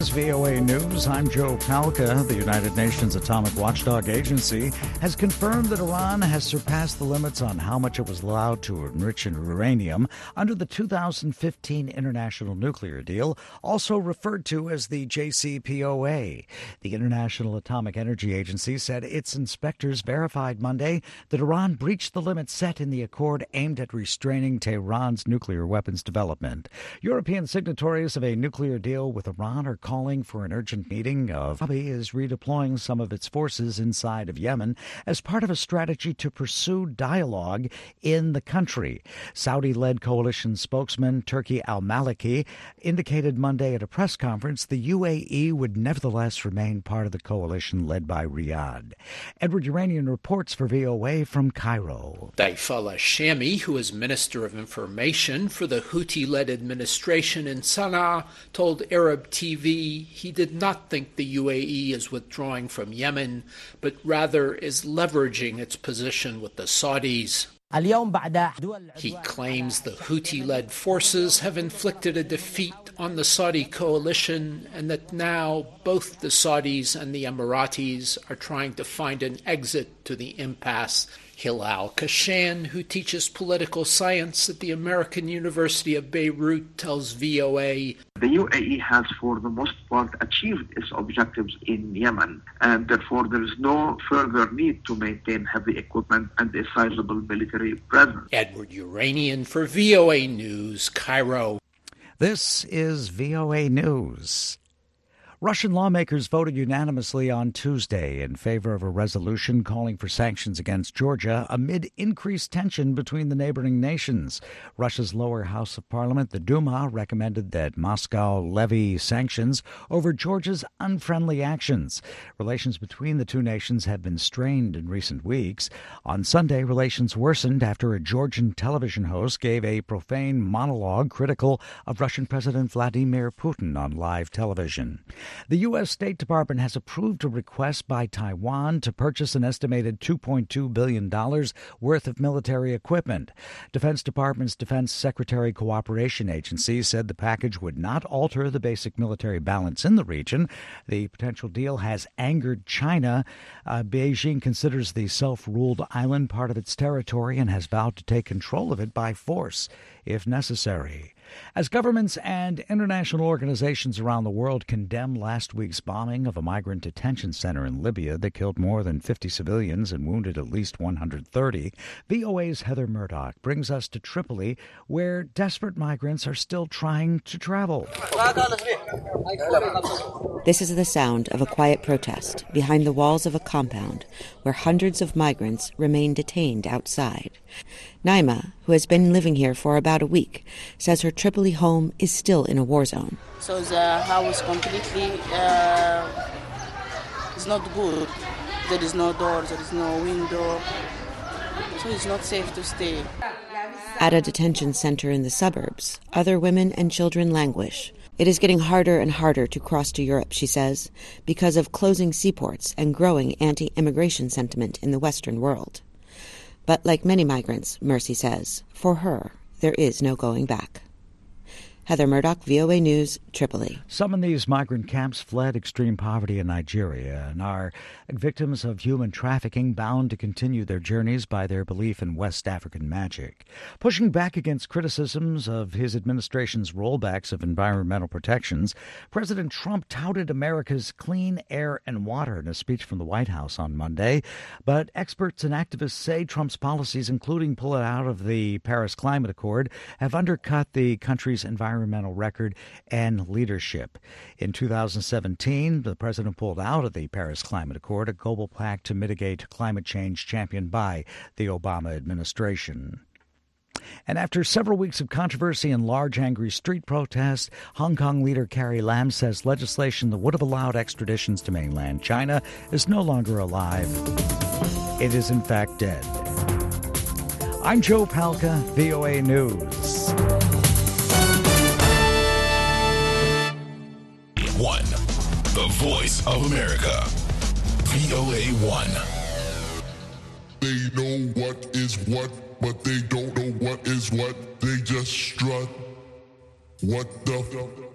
VOA News. I'm Joe Palca. The United Nations Atomic Watchdog Agency has confirmed that Iran has surpassed the limits on how much it was allowed to enrich uranium under the 2015 International Nuclear Deal, also referred to as the JCPOA. The International Atomic Energy Agency said its inspectors verified Monday that Iran breached the limits set in the accord aimed at restraining Tehran's nuclear weapons development. European signatories of a nuclear deal with Iran are calling for an urgent meeting. Saudi is redeploying some of its forces inside of Yemen as part of a strategy to pursue dialogue in the country. Saudi-led coalition spokesman Turki al-Maliki indicated Monday at a press conference the UAE would nevertheless remain part of the coalition led by Riyadh. Edward Uranian reports for VOA from Cairo. Saif al-Shami, who is Minister of Information for the Houthi-led administration in Sana'a, told Arab TV he did not think the UAE is withdrawing from Yemen, but rather is leveraging its position with the Saudis. He claims the Houthi-led forces have inflicted a defeat on the Saudi coalition and that now both the Saudis and the Emiratis are trying to find an exit to the impasse. Hilal Kashan, who teaches political science at the American University of Beirut, tells VOA, the UAE has, for the most part, achieved its objectives in Yemen, and therefore there is no further need to maintain heavy equipment and a sizable military presence. Edward Uranian for VOA News, Cairo. This is VOA News. Russian lawmakers voted unanimously on Tuesday in favor of a resolution calling for sanctions against Georgia amid increased tension between the neighboring nations. Russia's lower house of parliament, the Duma, recommended that Moscow levy sanctions over Georgia's unfriendly actions. Relations between the two nations have been strained in recent weeks. On Sunday, relations worsened after a Georgian television host gave a profane monologue critical of Russian President Vladimir Putin on live television. The U.S. State Department has approved a request by Taiwan to purchase an estimated $2.2 billion worth of military equipment. Defense Department's Defense Secretary Cooperation Agency said the package would not alter the basic military balance in the region. The potential deal has angered China. Beijing considers the self-ruled island part of its territory and has vowed to take control of it by force if necessary. As governments and international organizations around the world condemn last week's bombing of a migrant detention center in Libya that killed more than 50 civilians and wounded at least 130, VOA's Heather Murdoch brings us to Tripoli, where desperate migrants are still trying to travel. This is the sound of a quiet protest behind the walls of a compound where hundreds of migrants remain detained outside. Naima, who has been living here for about a week, says her Tripoli home is still in a war zone. So the house completely is not good. There is no door, there is no window, so it's not safe to stay. At a detention center in the suburbs, other women and children languish. It is getting harder and harder to cross to Europe, she says, because of closing seaports and growing anti-immigration sentiment in the Western world. But like many migrants, Mercy says, for her, there is no going back. Heather Murdoch, VOA News, Tripoli. Some in these migrant camps fled extreme poverty in Nigeria and are victims of human trafficking, bound to continue their journeys by their belief in West African magic. Pushing back against criticisms of his administration's rollbacks of environmental protections, President Trump touted America's clean air and water in a speech from the White House on Monday. But experts and activists say Trump's policies, including pulling out of the Paris Climate Accord, have undercut the country's environmental record and leadership. In 2017, the president pulled out of the Paris Climate Accord, a global pact to mitigate climate change championed by the Obama administration. And after several weeks of controversy and large angry street protests, Hong Kong leader Carrie Lam says legislation that would have allowed extraditions to mainland China is no longer alive. It is in fact dead. I'm Joe Palca, VOA News. One, the voice of America, VOA 1. They know what is what, but they don't know what is what. They just strut. What the